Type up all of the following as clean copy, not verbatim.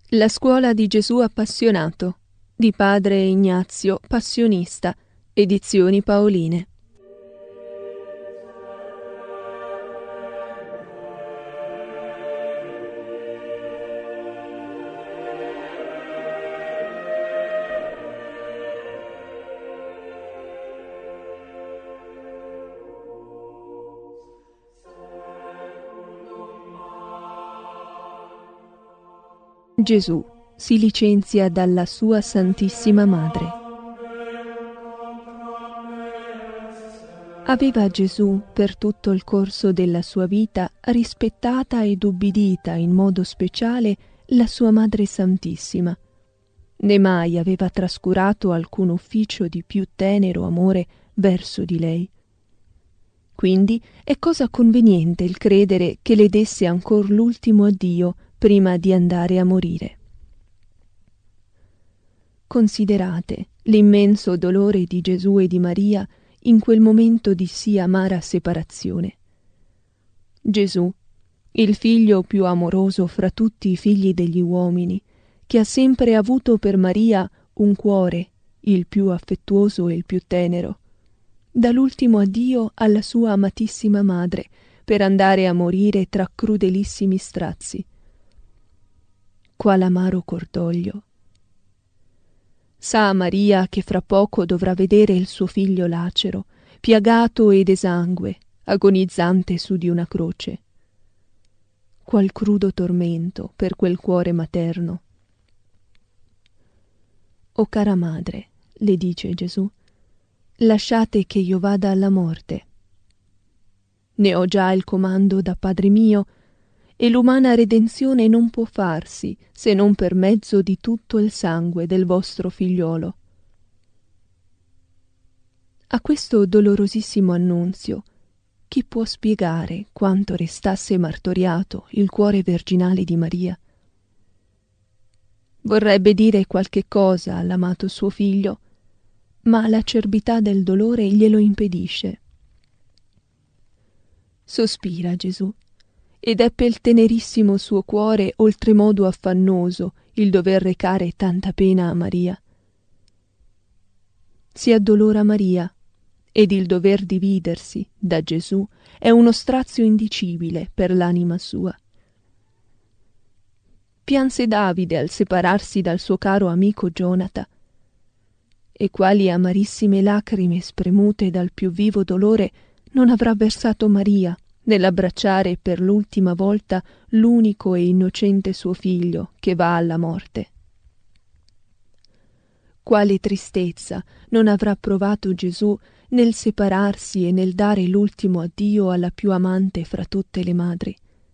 La scuola di Gesù appassionato di padre Ignazio Passionista, edizioni Paoline. Gesù si licenzia dalla sua Santissima Madre. Aveva Gesù, per tutto il corso della sua vita, rispettata ed ubbidita in modo speciale la sua Madre Santissima. Né mai aveva trascurato alcun ufficio di più tenero amore verso di lei. Quindi è cosa conveniente il credere che le desse ancor l'ultimo addio prima di andare a morire. Considerate l'immenso dolore di Gesù e di Maria in quel momento di sì amara separazione. Gesù, il figlio più amoroso fra tutti i figli degli uomini, che ha sempre avuto per Maria un cuore, il più affettuoso e il più tenero, dà l'ultimo addio alla sua amatissima madre per andare a morire tra crudelissimi strazi. Qual amaro cordoglio! Sa Maria che fra poco dovrà vedere il suo figlio lacero, piagato ed esangue, agonizzante su di una croce. Qual crudo tormento per quel cuore materno! O cara madre, le dice Gesù, lasciate che io vada alla morte. Ne ho già il comando da Padre mio, e l'umana redenzione non può farsi se non per mezzo di tutto il sangue del vostro figliolo. A questo dolorosissimo annunzio, chi può spiegare quanto restasse martoriato il cuore virginale di Maria? Vorrebbe dire qualche cosa all'amato suo figlio, ma l'acerbità del dolore glielo impedisce. Sospira Gesù, ed è pel tenerissimo suo cuore oltremodo affannoso il dover recare tanta pena a Maria. Si addolora Maria, ed il dover dividersi da Gesù è uno strazio indicibile per l'anima sua. Pianse Davide al separarsi dal suo caro amico Gionata, e quali amarissime lacrime spremute dal più vivo dolore non avrà versato Maria nell'abbracciare per l'ultima volta l'unico e innocente suo figlio che va alla morte. Quale tristezza non avrà provato Gesù nel separarsi e nel dare l'ultimo addio alla più amante fra tutte le madri.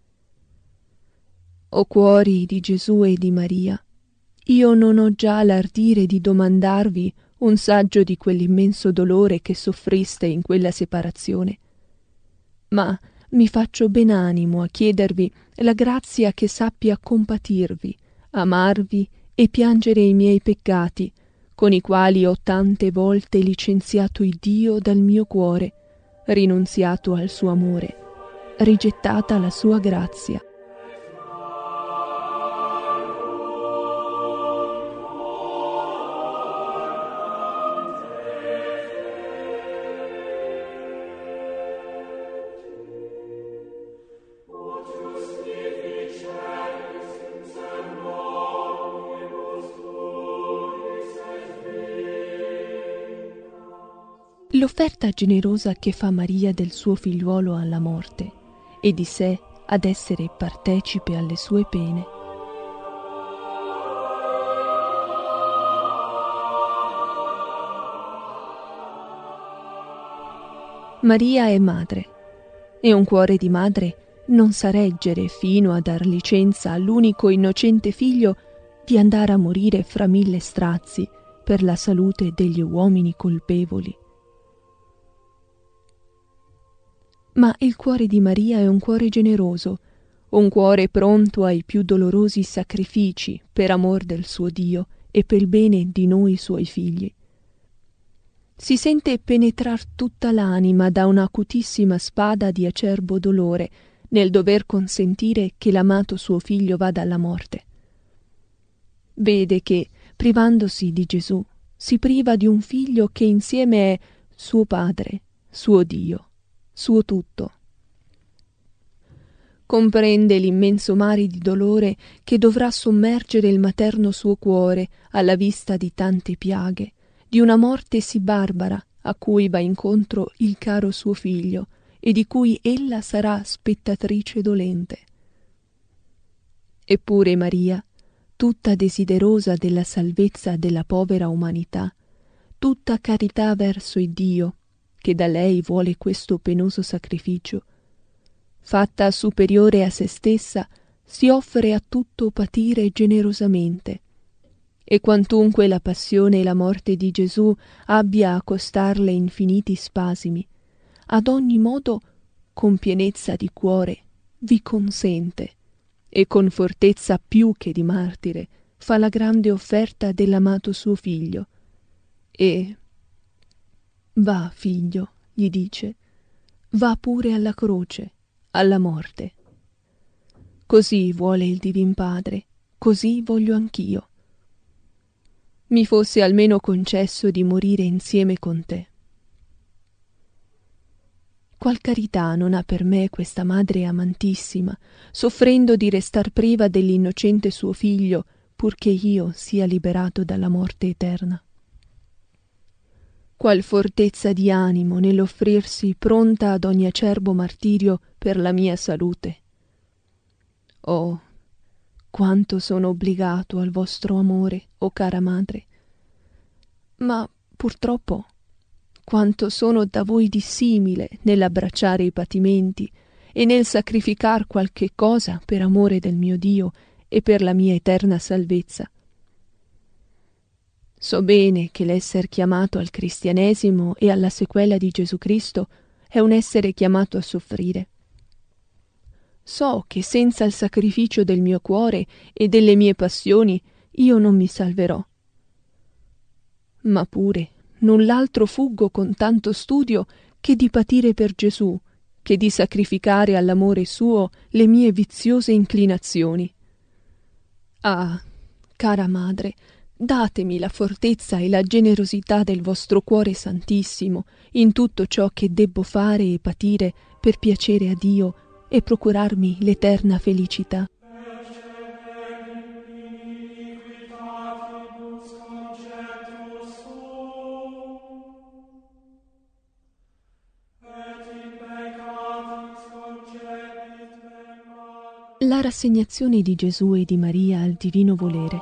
O cuori di Gesù e di Maria, io non ho già l'ardire di domandarvi un saggio di quell'immenso dolore che soffriste in quella separazione, ma mi faccio ben animo a chiedervi la grazia che sappia compatirvi, amarvi e piangere i miei peccati, con i quali ho tante volte licenziato Iddio dal mio cuore, rinunziato al suo amore, rigettata la sua grazia. L'offerta generosa che fa Maria del suo figliuolo alla morte e di sé ad essere partecipe alle sue pene. Maria è madre, e un cuore di madre non sa reggere fino a dar licenza all'unico innocente figlio di andare a morire fra 1000 strazi per la salute degli uomini colpevoli. Ma il cuore di Maria è un cuore generoso, un cuore pronto ai più dolorosi sacrifici per amor del suo Dio e per il bene di noi suoi figli. Si sente penetrar tutta l'anima da un'acutissima spada di acerbo dolore nel dover consentire che l'amato suo figlio vada alla morte. Vede che, privandosi di Gesù, si priva di un figlio che insieme è suo padre, suo Dio, suo tutto. Comprende l'immenso mare di dolore che dovrà sommergere il materno suo cuore alla vista di tante piaghe, di una morte sì barbara a cui va incontro il caro suo figlio e di cui ella sarà spettatrice dolente. Eppure Maria, tutta desiderosa della salvezza della povera umanità, tutta carità verso il Dio, che da lei vuole questo penoso sacrificio, fatta superiore a se stessa, si offre a tutto patire generosamente, e quantunque la passione e la morte di Gesù abbia a costarle infiniti spasimi, ad ogni modo, con pienezza di cuore, vi consente, e con fortezza più che di martire, fa la grande offerta dell'amato suo figlio, e va, figlio, gli dice, va pure alla croce, alla morte. Così vuole il Divin Padre, così voglio anch'io. Mi fosse almeno concesso di morire insieme con te. Qual carità non ha per me questa madre amantissima, soffrendo di restar priva dell'innocente suo figlio, purché io sia liberato dalla morte eterna? Qual fortezza di animo nell'offrirsi pronta ad ogni acerbo martirio per la mia salute. Oh, quanto sono obbligato al vostro amore, o cara madre, ma purtroppo quanto sono da voi dissimile nell'abbracciare i patimenti e nel sacrificar qualche cosa per amore del mio Dio e per la mia eterna salvezza. So bene che l'esser chiamato al cristianesimo e alla sequela di Gesù Cristo è un essere chiamato a soffrire. So che senza il sacrificio del mio cuore e delle mie passioni io non mi salverò. Ma pure null'altro fuggo con tanto studio che di patire per Gesù, che di sacrificare all'amore suo le mie viziose inclinazioni. Ah, cara madre, datemi la fortezza e la generosità del vostro cuore santissimo in tutto ciò che debbo fare e patire per piacere a Dio e procurarmi l'eterna felicità. La rassegnazione di Gesù e di Maria al divino volere.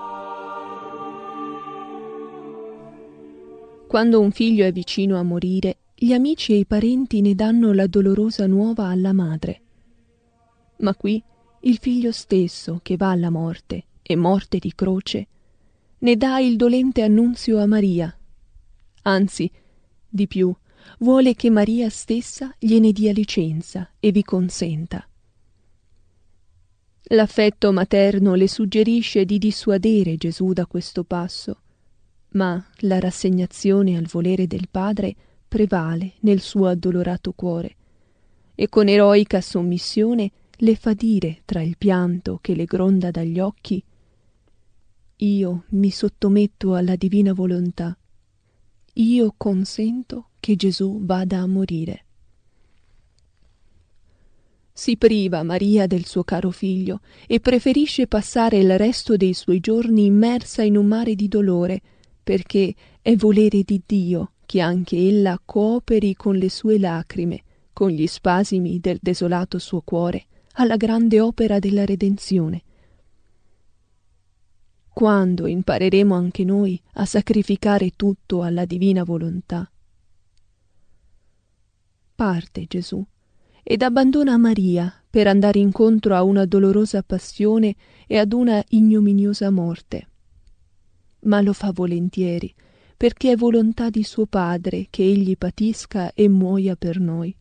Quando un figlio è vicino a morire, gli amici e i parenti ne danno la dolorosa nuova alla madre. Ma qui il figlio stesso, che va alla morte, e morte di croce, ne dà il dolente annunzio a Maria. Anzi, di più, vuole che Maria stessa gliene dia licenza e vi consenta. L'affetto materno le suggerisce di dissuadere Gesù da questo passo, ma la rassegnazione al volere del Padre prevale nel suo addolorato cuore, e con eroica sommissione le fa dire tra il pianto che le gronda dagli occhi: «Io mi sottometto alla divina volontà, io consento che Gesù vada a morire». Si priva Maria del suo caro figlio e preferisce passare il resto dei suoi giorni immersa in un mare di dolore, perché è volere di Dio che anche ella cooperi con le sue lacrime, con gli spasimi del desolato suo cuore, alla grande opera della redenzione. Quando impareremo anche noi a sacrificare tutto alla divina volontà? Parte Gesù ed abbandona Maria per andare incontro a una dolorosa passione e ad una ignominiosa morte. Ma lo fa volentieri, perché è volontà di suo Padre che egli patisca e muoia per noi.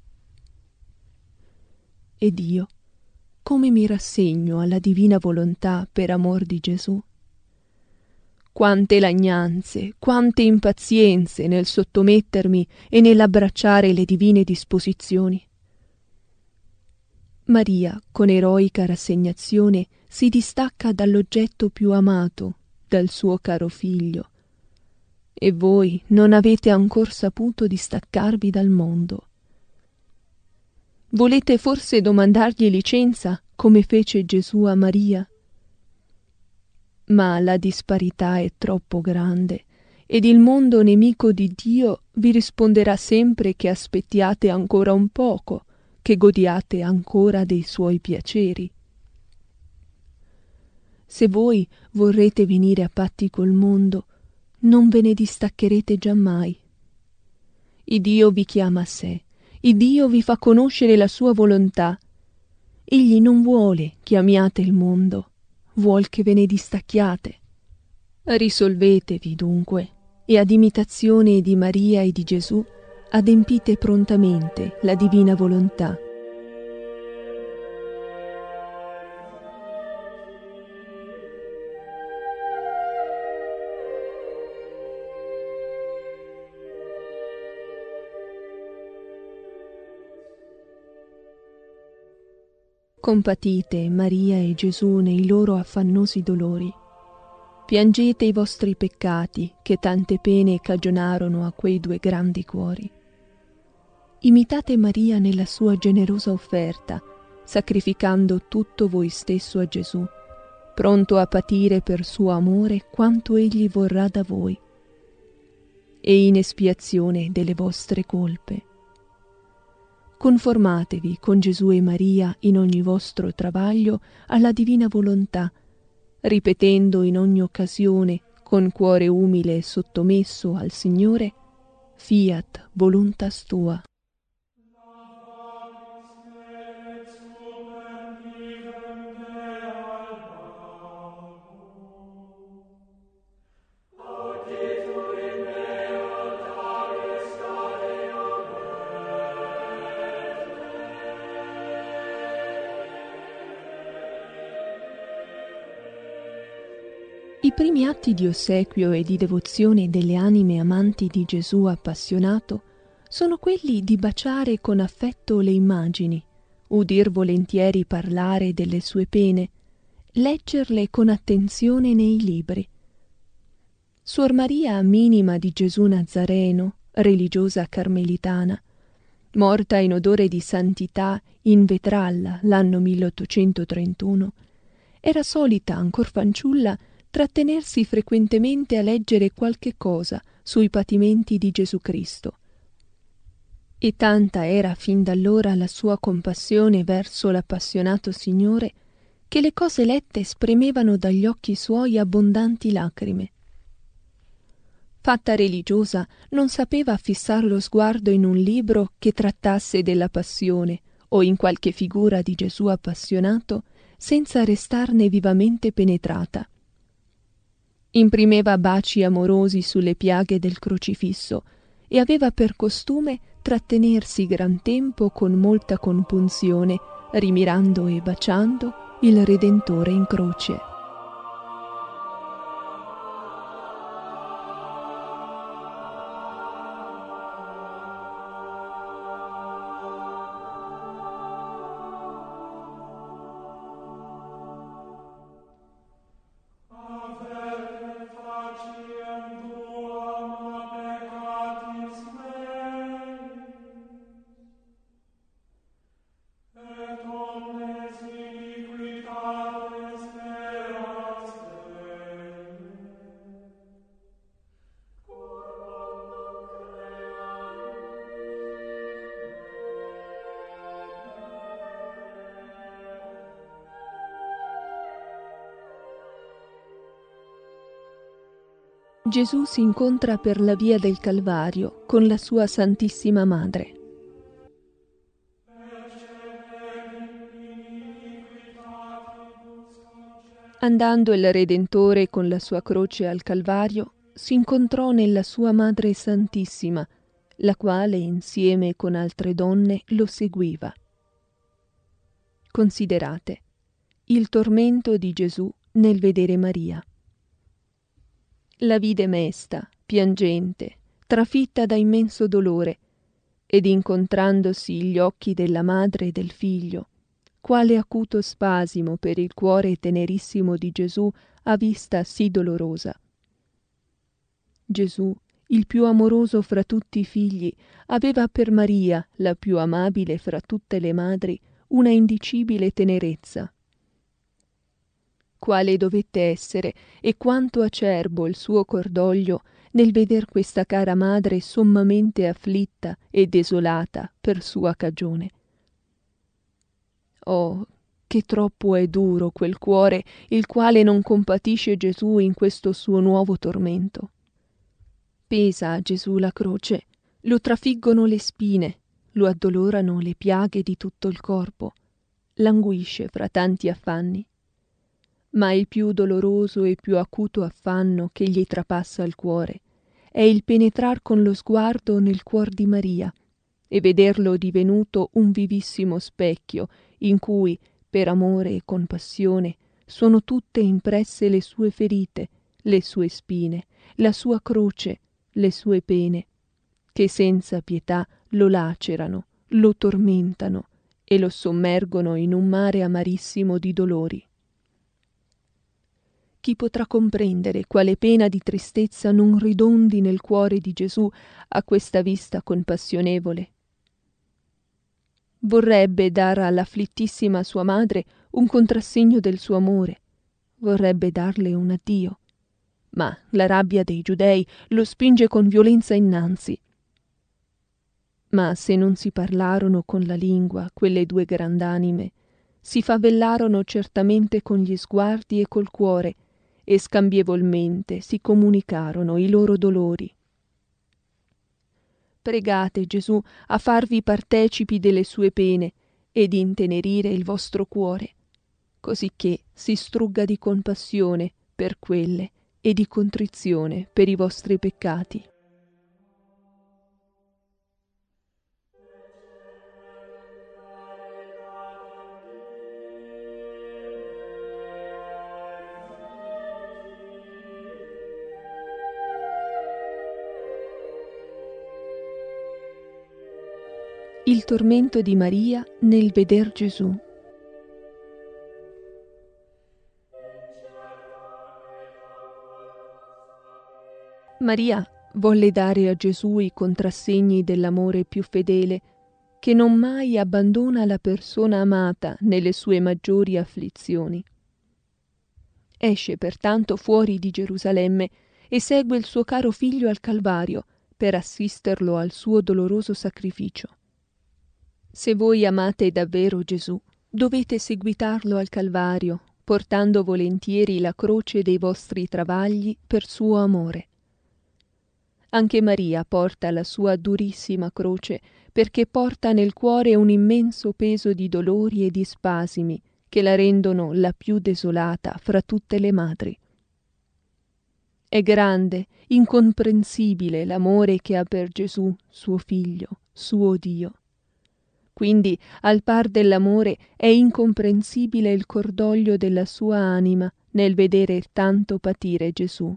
Ed io, come mi rassegno alla divina volontà per amor di Gesù? Quante lagnanze, quante impazienze nel sottomettermi e nell'abbracciare le divine disposizioni. Maria, con eroica rassegnazione, si distacca dall'oggetto più amato dal suo caro figlio, e voi non avete ancor saputo distaccarvi dal mondo. Volete forse domandargli licenza, come fece Gesù a Maria? Ma la disparità è troppo grande, ed il mondo nemico di Dio vi risponderà sempre che aspettiate ancora un poco, che godiate ancora dei suoi piaceri. Se voi vorrete venire a patti col mondo, non ve ne distaccherete giammai. Iddio vi chiama a sé, Iddio vi fa conoscere la sua volontà. Egli non vuole che amiate il mondo, vuol che ve ne distacchiate. Risolvetevi dunque, e ad imitazione di Maria e di Gesù adempite prontamente la divina volontà. Compatite Maria e Gesù nei loro affannosi dolori. Piangete i vostri peccati che tante pene cagionarono a quei due grandi cuori. Imitate Maria nella sua generosa offerta, sacrificando tutto voi stesso a Gesù, pronto a patire per suo amore quanto egli vorrà da voi, e in espiazione delle vostre colpe. Conformatevi con Gesù e Maria in ogni vostro travaglio alla divina volontà, ripetendo in ogni occasione, con cuore umile e sottomesso al Signore, Fiat voluntas tua. I primi atti di ossequio e di devozione delle anime amanti di Gesù appassionato sono quelli di baciare con affetto le immagini, udir volentieri parlare delle sue pene, leggerle con attenzione nei libri. Suor Maria Minima di Gesù Nazareno, religiosa carmelitana, morta in odore di santità in Vetralla l'anno 1831, era solita, ancor fanciulla, trattenersi frequentemente a leggere qualche cosa sui patimenti di Gesù Cristo. E tanta era fin d'allora la sua compassione verso l'appassionato Signore che le cose lette spremevano dagli occhi suoi abbondanti lacrime. Fatta religiosa, non sapeva fissar lo sguardo in un libro che trattasse della passione o in qualche figura di Gesù appassionato senza restarne vivamente penetrata. Imprimeva baci amorosi sulle piaghe del crocifisso e aveva per costume trattenersi gran tempo con molta compunzione, rimirando e baciando il Redentore in croce. Gesù si incontra per la via del Calvario con la sua Santissima Madre. Andando il Redentore con la sua croce al Calvario, si incontrò nella sua Madre Santissima, la quale insieme con altre donne lo seguiva. Considerate il tormento di Gesù nel vedere Maria. La vide mesta, piangente, trafitta da immenso dolore, ed incontrandosi gli occhi della madre e del figlio, quale acuto spasimo per il cuore tenerissimo di Gesù a vista sì dolorosa. Gesù, il più amoroso fra tutti i figli, aveva per Maria, la più amabile fra tutte le madri, una indicibile tenerezza. Quale dovette essere e quanto acerbo il suo cordoglio nel veder questa cara madre sommamente afflitta e desolata per sua cagione. Oh, che troppo è duro quel cuore il quale non compatisce Gesù in questo suo nuovo tormento. Pesa a Gesù la croce, lo trafiggono le spine, lo addolorano le piaghe di tutto il corpo, languisce fra tanti affanni. Ma il più doloroso e più acuto affanno che gli trapassa il cuore è il penetrar con lo sguardo nel cuor di Maria e vederlo divenuto un vivissimo specchio in cui, per amore e compassione, sono tutte impresse le sue ferite, le sue spine, la sua croce, le sue pene, che senza pietà lo lacerano, lo tormentano e lo sommergono in un mare amarissimo di dolori. Chi potrà comprendere quale pena di tristezza non ridondi nel cuore di Gesù a questa vista compassionevole? Vorrebbe dar all'afflittissima sua madre un contrassegno del suo amore, vorrebbe darle un addio, ma la rabbia dei giudei lo spinge con violenza innanzi. Ma se non si parlarono con la lingua quelle due grand'anime, si favellarono certamente con gli sguardi e col cuore, e scambievolmente si comunicarono i loro dolori. Pregate Gesù a farvi partecipi delle sue pene e di intenerire il vostro cuore, cosicché si strugga di compassione per quelle e di contrizione per i vostri peccati. Il tormento di Maria nel veder Gesù. Maria volle dare a Gesù i contrassegni dell'amore più fedele, che non mai abbandona la persona amata nelle sue maggiori afflizioni. Esce pertanto fuori di Gerusalemme e segue il suo caro figlio al Calvario per assisterlo al suo doloroso sacrificio. Se voi amate davvero Gesù, dovete seguitarlo al Calvario, portando volentieri la croce dei vostri travagli per suo amore. Anche Maria porta la sua durissima croce, perché porta nel cuore un immenso peso di dolori e di spasimi che la rendono la più desolata fra tutte le madri. È grande, incomprensibile l'amore che ha per Gesù, suo figlio, suo Dio. Quindi, al par dell'amore, è incomprensibile il cordoglio della sua anima nel vedere tanto patire Gesù.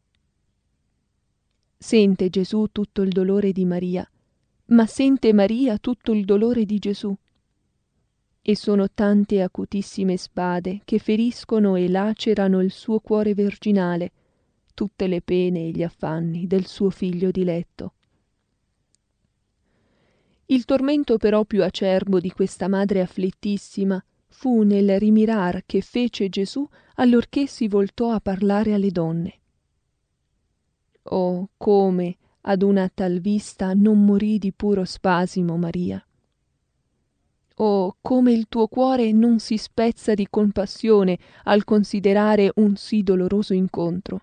Sente Gesù tutto il dolore di Maria, ma sente Maria tutto il dolore di Gesù. E sono tante acutissime spade che feriscono e lacerano il suo cuore virginale, tutte le pene e gli affanni del suo figlio diletto. Il tormento però più acerbo di questa madre afflittissima fu nel rimirar che fece Gesù allorché si voltò a parlare alle donne. Oh, come ad una tal vista non morì di puro spasimo Maria! Oh, come il tuo cuore non si spezza di compassione al considerare un sì doloroso incontro!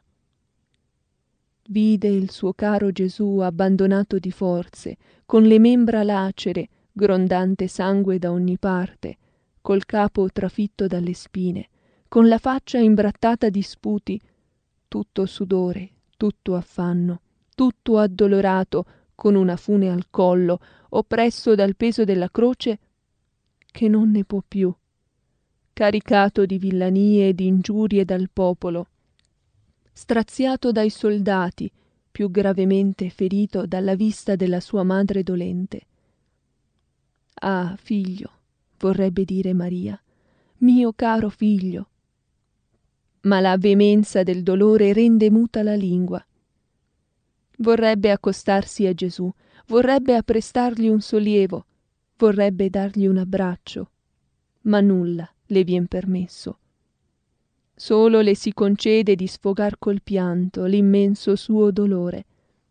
Vide il suo caro Gesù abbandonato di forze, con le membra lacere, grondante sangue da ogni parte, col capo trafitto dalle spine, con la faccia imbrattata di sputi, tutto sudore, tutto affanno, tutto addolorato, con una fune al collo, oppresso dal peso della croce, che non ne può più, caricato di villanie e di ingiurie dal popolo, straziato dai soldati, più gravemente ferito dalla vista della sua madre dolente. Ah, figlio, vorrebbe dire Maria, mio caro figlio, ma la veemenza del dolore rende muta la lingua. Vorrebbe accostarsi a Gesù, vorrebbe apprestargli un sollievo, vorrebbe dargli un abbraccio, ma nulla le vien permesso. Solo le si concede di sfogar col pianto l'immenso suo dolore.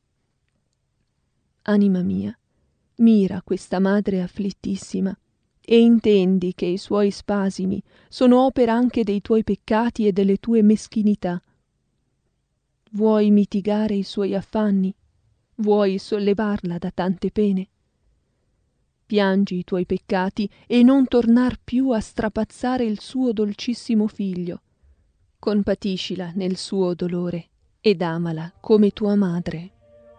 Anima mia, mira questa madre afflittissima e intendi che i suoi spasimi sono opera anche dei tuoi peccati e delle tue meschinità. Vuoi mitigare i suoi affanni? Vuoi sollevarla da tante pene? Piangi i tuoi peccati e non tornar più a strapazzare il suo dolcissimo figlio. Compatiscila nel suo dolore ed amala come tua madre.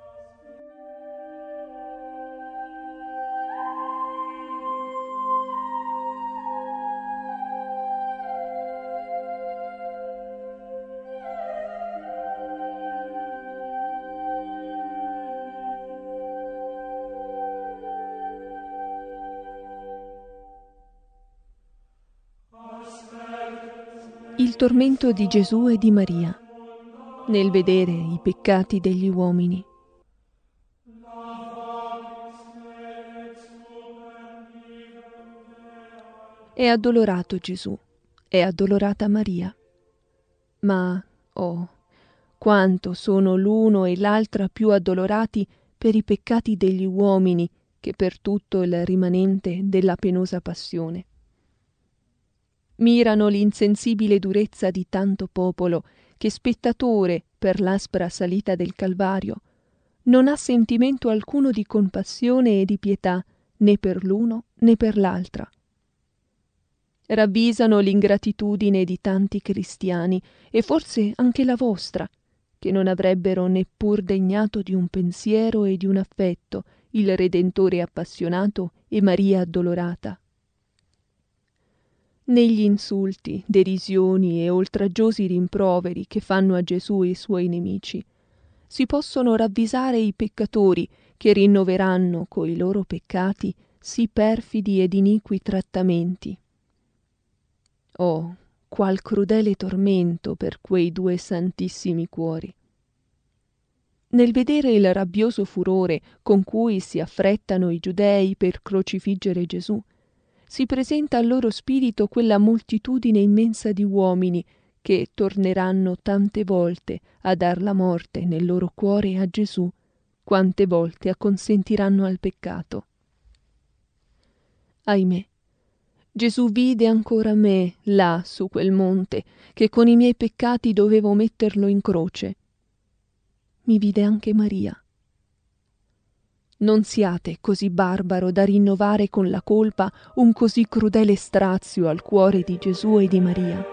Il tormento di Gesù e di Maria nel vedere i peccati degli uomini. È addolorato Gesù, è addolorata Maria. Ma, oh, quanto sono l'uno e l'altra più addolorati per i peccati degli uomini che per tutto il rimanente della penosa passione. Mirano l'insensibile durezza di tanto popolo che, spettatore per l'aspra salita del Calvario, non ha sentimento alcuno di compassione e di pietà né per l'uno né per l'altra. Ravvisano l'ingratitudine di tanti cristiani e forse anche la vostra, che non avrebbero neppur degnato di un pensiero e di un affetto il Redentore appassionato e Maria addolorata. Negli insulti, derisioni e oltraggiosi rimproveri che fanno a Gesù e i suoi nemici, si possono ravvisare i peccatori che rinnoveranno coi loro peccati sì perfidi ed iniqui trattamenti. Oh, qual crudele tormento per quei due santissimi cuori! Nel vedere il rabbioso furore con cui si affrettano i giudei per crocifiggere Gesù, si presenta al loro spirito quella moltitudine immensa di uomini che torneranno tante volte a dar la morte nel loro cuore a Gesù, quante volte acconsentiranno al peccato. Ahimè, Gesù vide ancora me là su quel monte, che con i miei peccati dovevo metterlo in croce. Mi vide anche Maria. Non siate così barbaro da rinnovare con la colpa un così crudele strazio al cuore di Gesù e di Maria.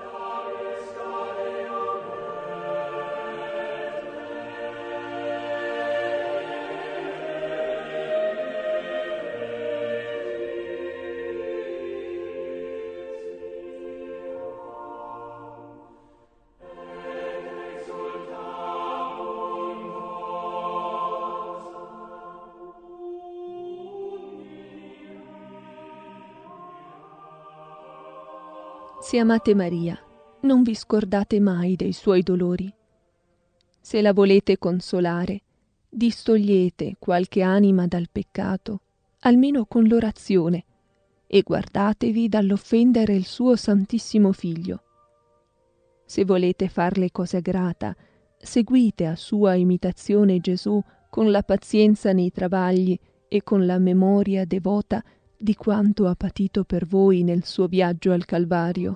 Se amate Maria, non vi scordate mai dei suoi dolori. Se la volete consolare, distogliete qualche anima dal peccato, almeno con l'orazione, e guardatevi dall'offendere il suo Santissimo Figlio. Se volete farle cosa grata, seguite a sua imitazione Gesù con la pazienza nei travagli e con la memoria devota di quanto ha patito per voi nel suo viaggio al Calvario.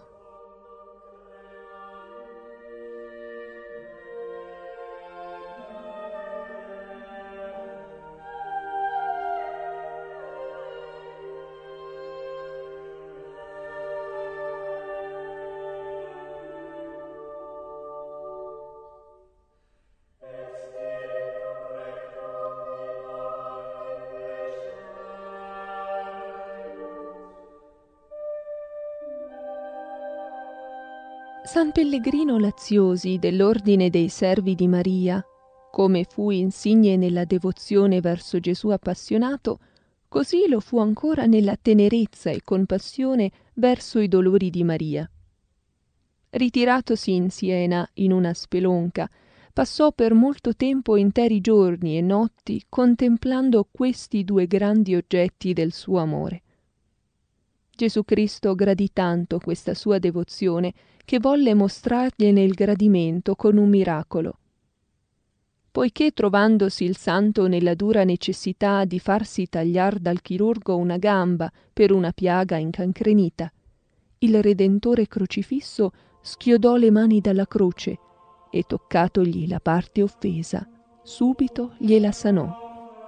San Pellegrino Laziosi dell'Ordine dei Servi di Maria, come fu insigne nella devozione verso Gesù appassionato, così lo fu ancora nella tenerezza e compassione verso i dolori di Maria. Ritiratosi in Siena in una spelonca, passò per molto tempo interi giorni e notti contemplando questi due grandi oggetti del suo amore. Gesù Cristo gradì tanto questa sua devozione che volle mostrargliene il gradimento con un miracolo. Poiché trovandosi il santo nella dura necessità di farsi tagliar dal chirurgo una gamba per una piaga incancrenita, il Redentore crocifisso schiodò le mani dalla croce e, toccatogli la parte offesa, subito gliela sanò.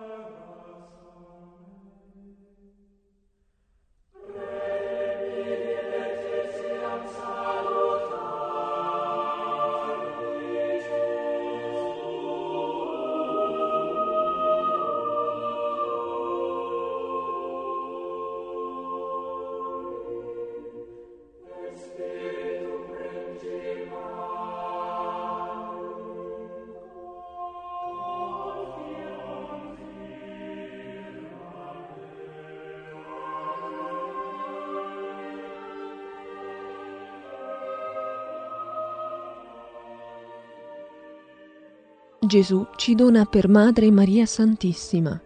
Gesù ci dona per madre Maria Santissima.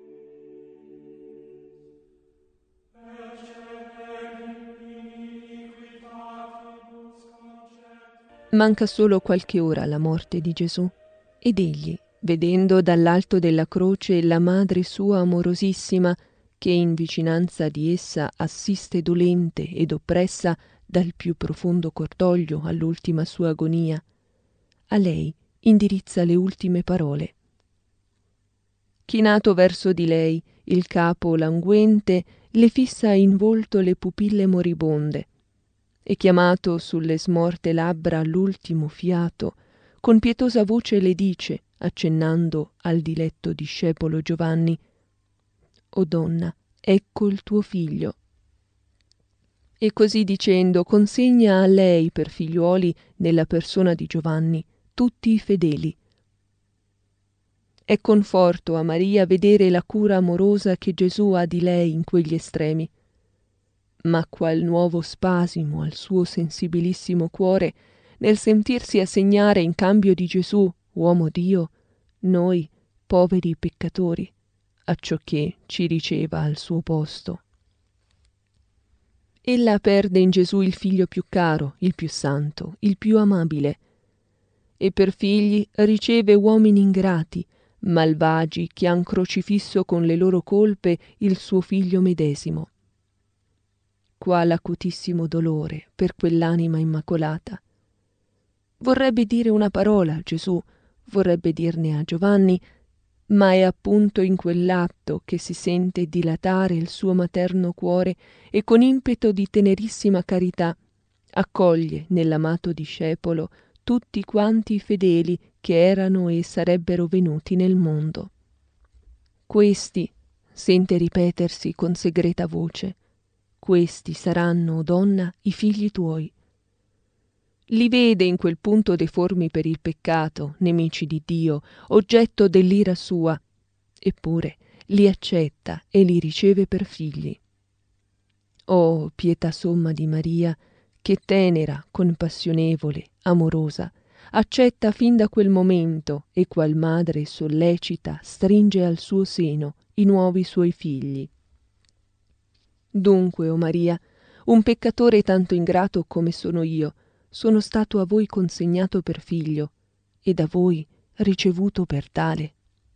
Manca solo qualche ora alla morte di Gesù ed egli, vedendo dall'alto della croce la madre sua amorosissima, che in vicinanza di essa assiste dolente ed oppressa dal più profondo cordoglio all'ultima sua agonia, a lei indirizza le ultime parole. Chinato verso di lei, il capo languente le fissa in volto le pupille moribonde e, chiamato sulle smorte labbra l'ultimo fiato, con pietosa voce le dice, accennando al diletto discepolo Giovanni: «O donna, ecco il tuo figlio». E così dicendo consegna a lei per figliuoli, nella persona di Giovanni, tutti i fedeli. È conforto a Maria vedere la cura amorosa che Gesù ha di lei in quegli estremi. Ma qual nuovo spasimo al suo sensibilissimo cuore nel sentirsi assegnare in cambio di Gesù, uomo Dio, noi, poveri peccatori, acciocché ci riceva al suo posto. Ella perde in Gesù il figlio più caro, il più santo, il più amabile, e per figli riceve uomini ingrati, malvagi, che han crocifisso con le loro colpe il suo figlio medesimo. Qual acutissimo dolore per quell'anima immacolata. Vorrebbe dire una parola a Gesù, vorrebbe dirne a Giovanni, ma è appunto in quell'atto che si sente dilatare il suo materno cuore e con impeto di tenerissima carità accoglie nell'amato discepolo tutti quanti i fedeli che erano e sarebbero venuti nel mondo. Questi, sente ripetersi con segreta voce, questi saranno, o donna, i figli tuoi. Li vede in quel punto deformi per il peccato, nemici di Dio, oggetto dell'ira sua, eppure li accetta e li riceve per figli. Oh, pietà somma di Maria, che tenera, compassionevole, amorosa, accetta fin da quel momento e qual madre sollecita stringe al suo seno i nuovi suoi figli. Dunque, o Maria, un peccatore tanto ingrato come sono io, sono stato a voi consegnato per figlio e da voi ricevuto per tale.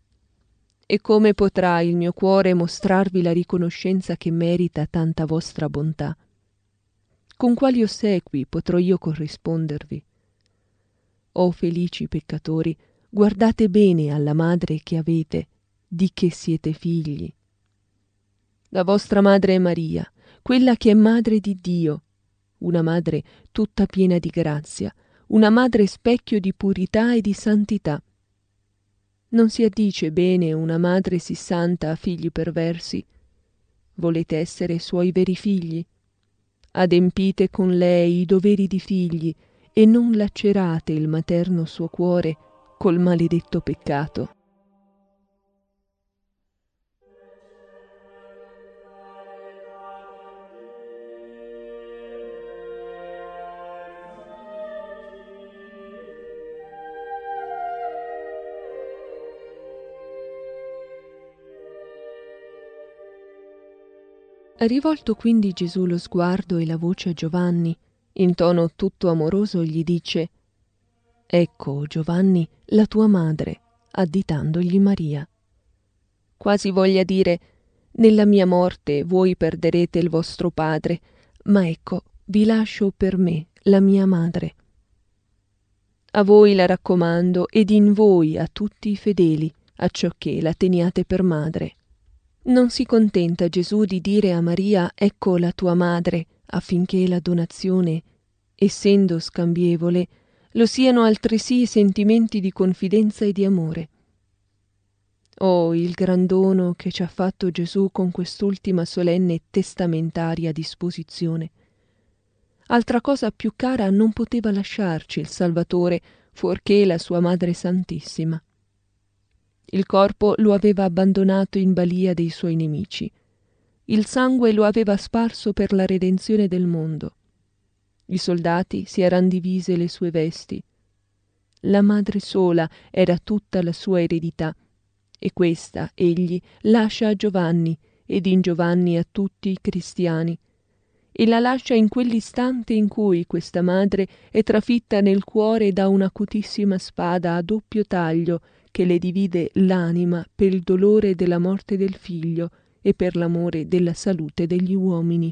E come potrà il mio cuore mostrarvi la riconoscenza che merita tanta vostra bontà? Con quali ossequi potrò io corrispondervi? O felici peccatori, guardate bene alla madre che avete, di che siete figli. La vostra madre è Maria, quella che è madre di Dio, una madre tutta piena di grazia, una madre specchio di purità e di santità. Non si addice bene una madre sì santa a figli perversi. Volete essere suoi veri figli? Adempite con lei i doveri di figli e non lacerate il materno suo cuore col maledetto peccato. Rivolto quindi Gesù lo sguardo e la voce a Giovanni, in tono tutto amoroso gli dice: «Ecco, Giovanni, la tua madre», additandogli Maria. Quasi voglia dire: «Nella mia morte voi perderete il vostro padre, ma ecco, vi lascio per me la mia madre. A voi la raccomando ed in voi a tutti i fedeli, acciocché la teniate per madre». Non si contenta Gesù di dire a Maria «ecco la tua madre», affinché la donazione, essendo scambievole, lo siano altresì i sentimenti di confidenza e di amore. Oh, il gran dono che ci ha fatto Gesù con quest'ultima solenne e testamentaria disposizione! Altra cosa più cara non poteva lasciarci il Salvatore, fuorché la sua Madre Santissima. Il corpo lo aveva abbandonato in balia dei suoi nemici. Il sangue lo aveva sparso per la redenzione del mondo. I soldati si eran divise le sue vesti. La madre sola era tutta la sua eredità, e questa egli lascia a Giovanni ed in Giovanni a tutti i cristiani, e la lascia in quell'istante in cui questa madre è trafitta nel cuore da un'acutissima spada a doppio taglio che le divide l'anima per il dolore della morte del figlio e per l'amore della salute degli uomini.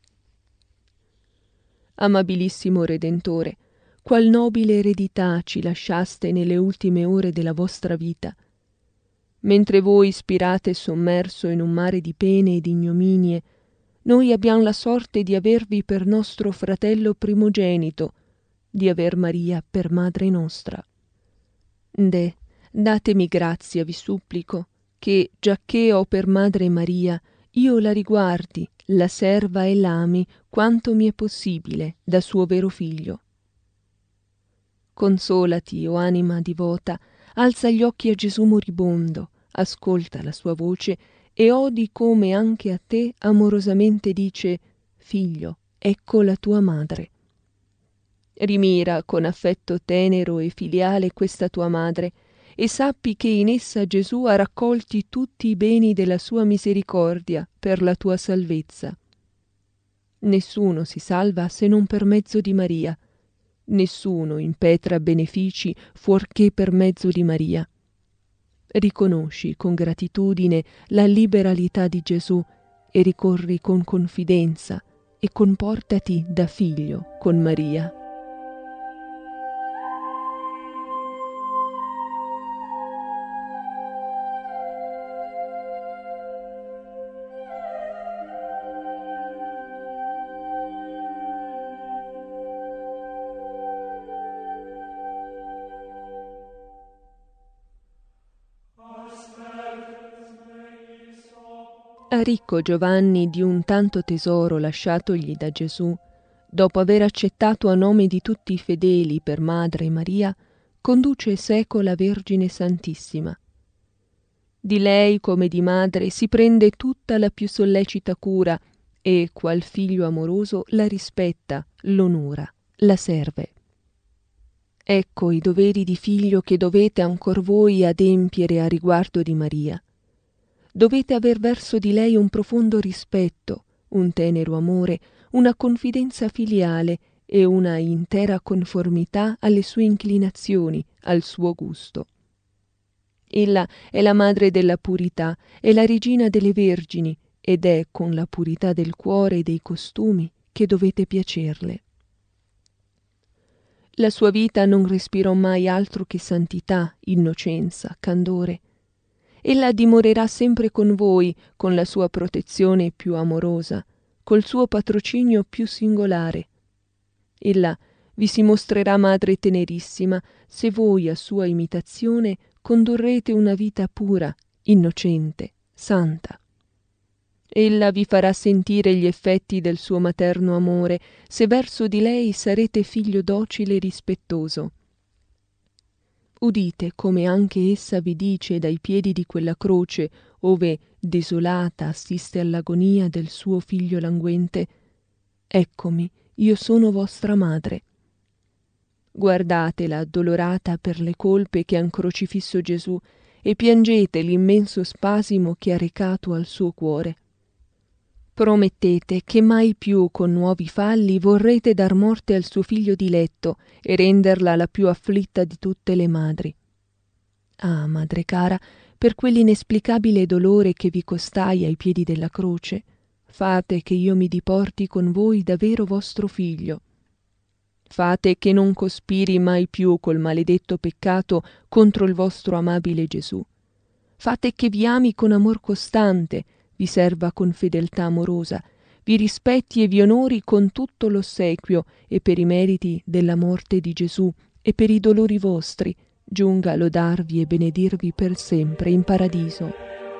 Amabilissimo Redentore, qual nobile eredità ci lasciaste nelle ultime ore della vostra vita. Mentre voi spirate sommerso in un mare di pene e di ignominie, noi abbiamo la sorte di avervi per nostro fratello primogenito, di aver Maria per madre nostra. Deh, datemi grazia, vi supplico, che, giacché ho per madre Maria, io la riguardi, la serva e l'ami quanto mi è possibile da suo vero figlio. Consolati, o anima divota, alza gli occhi a Gesù moribondo, ascolta la sua voce e odi come anche a te amorosamente dice: «Figlio, ecco la tua madre». Rimira con affetto tenero e filiale questa tua madre, e sappi che in essa Gesù ha raccolti tutti i beni della sua misericordia per la tua salvezza. Nessuno si salva se non per mezzo di Maria, nessuno impetra benefici fuorché per mezzo di Maria. Riconosci con gratitudine la liberalità di Gesù e ricorri con confidenza e comportati da figlio con Maria. Ricco Giovanni di un tanto tesoro lasciatogli da Gesù, dopo aver accettato a nome di tutti i fedeli per madre Maria, conduce seco la Vergine Santissima. Di lei come di madre si prende tutta la più sollecita cura e, qual figlio amoroso, la rispetta, l'onora, la serve. Ecco i doveri di figlio che dovete ancor voi adempiere a riguardo di Maria. Dovete aver verso di lei un profondo rispetto, un tenero amore, una confidenza filiale e una intera conformità alle sue inclinazioni, al suo gusto. Ella è la madre della purità, è la regina delle vergini, ed è con la purità del cuore e dei costumi che dovete piacerle. La sua vita non respirò mai altro che santità, innocenza, candore. Ella dimorerà sempre con voi, con la sua protezione più amorosa, col suo patrocinio più singolare. Ella vi si mostrerà madre tenerissima se voi a sua imitazione condurrete una vita pura, innocente, santa. Ella vi farà sentire gli effetti del suo materno amore se verso di lei sarete figlio docile e rispettoso. Udite come anche essa vi dice dai piedi di quella croce, ove desolata assiste all'agonia del suo figlio languente: «Eccomi, io sono vostra madre». Guardatela addolorata per le colpe che han crocifisso Gesù e piangete l'immenso spasimo che ha recato al suo cuore. Promettete che mai più con nuovi falli vorrete dar morte al suo figlio diletto e renderla la più afflitta di tutte le madri. Ah, madre cara, per quell'inesplicabile dolore che vi costai ai piedi della croce, fate che io mi diporti con voi da vero vostro figlio. Fate che non cospiri mai più col maledetto peccato contro il vostro amabile Gesù. Fate che vi ami con amor costante, vi serva con fedeltà amorosa, vi rispetti e vi onori con tutto l'ossequio e per i meriti della morte di Gesù e per i dolori vostri, giunga a lodarvi e benedirvi per sempre in paradiso.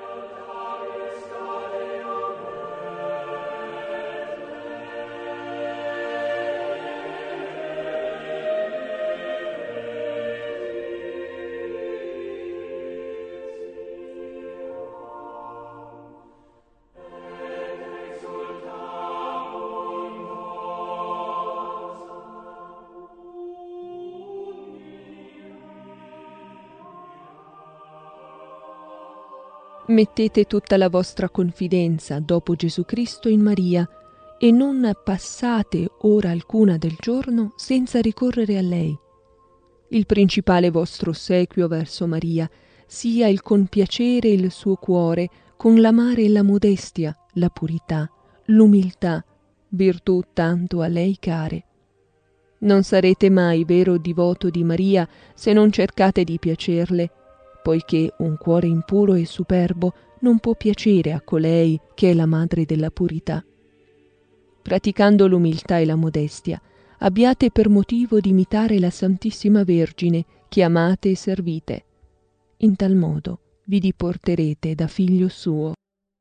Mettete tutta la vostra confidenza dopo Gesù Cristo in Maria e non passate ora alcuna del giorno senza ricorrere a lei. Il principale vostro ossequio verso Maria sia il compiacere il suo cuore con l'amare la modestia, la purità, l'umiltà, virtù tanto a lei care. Non sarete mai vero divoto di Maria se non cercate di piacerle, poiché un cuore impuro e superbo non può piacere a colei che è la madre della purità. Praticando l'umiltà e la modestia, abbiate per motivo di imitare la Santissima Vergine che amate e servite. In tal modo vi diporterete da figlio suo.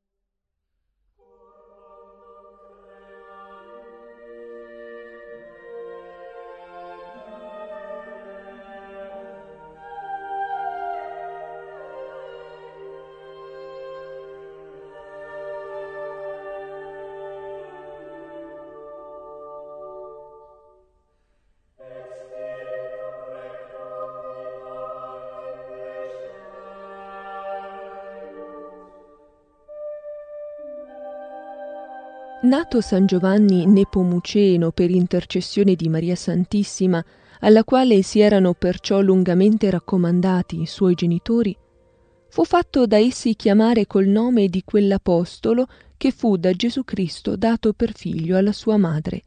Nato San Giovanni Nepomuceno per intercessione di Maria Santissima, alla quale si erano perciò lungamente raccomandati i suoi genitori, fu fatto da essi chiamare col nome di quell'apostolo che fu da Gesù Cristo dato per figlio alla sua madre.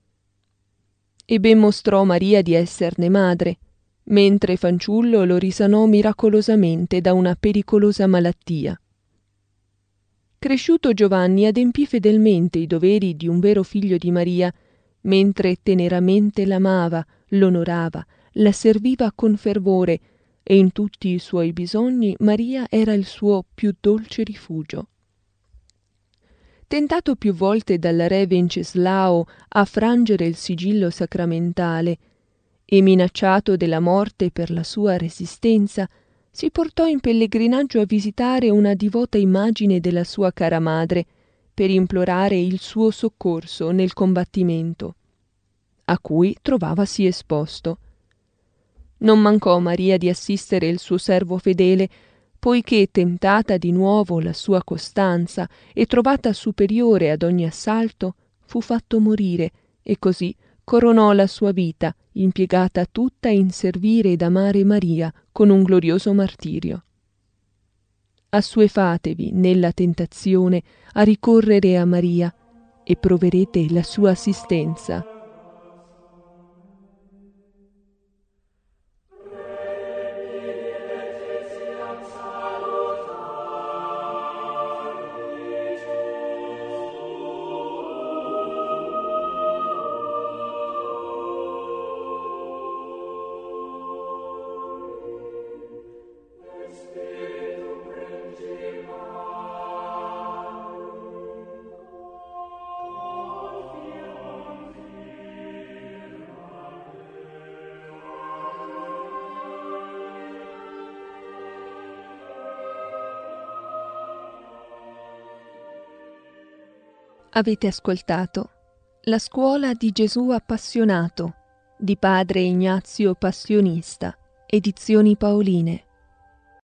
E ben mostrò Maria di esserne madre, mentre fanciullo lo risanò miracolosamente da una pericolosa malattia. Cresciuto Giovanni adempì fedelmente i doveri di un vero figlio di Maria, mentre teneramente l'amava, l'onorava, la serviva con fervore, e in tutti i suoi bisogni Maria era il suo più dolce rifugio. Tentato più volte dal re Venceslao a frangere il sigillo sacramentale e minacciato della morte per la sua resistenza, si portò in pellegrinaggio a visitare una divota immagine della sua cara madre per implorare il suo soccorso nel combattimento, a cui trovavasi esposto. Non mancò Maria di assistere il suo servo fedele, poiché tentata di nuovo la sua costanza e trovata superiore ad ogni assalto, fu fatto morire e così coronò la sua vita, impiegata tutta in servire ed amare Maria con un glorioso martirio. Assuefatevi nella tentazione a ricorrere a Maria e proverete la sua assistenza. Avete ascoltato La scuola di Gesù appassionato di padre Ignazio Passionista, edizioni Paoline.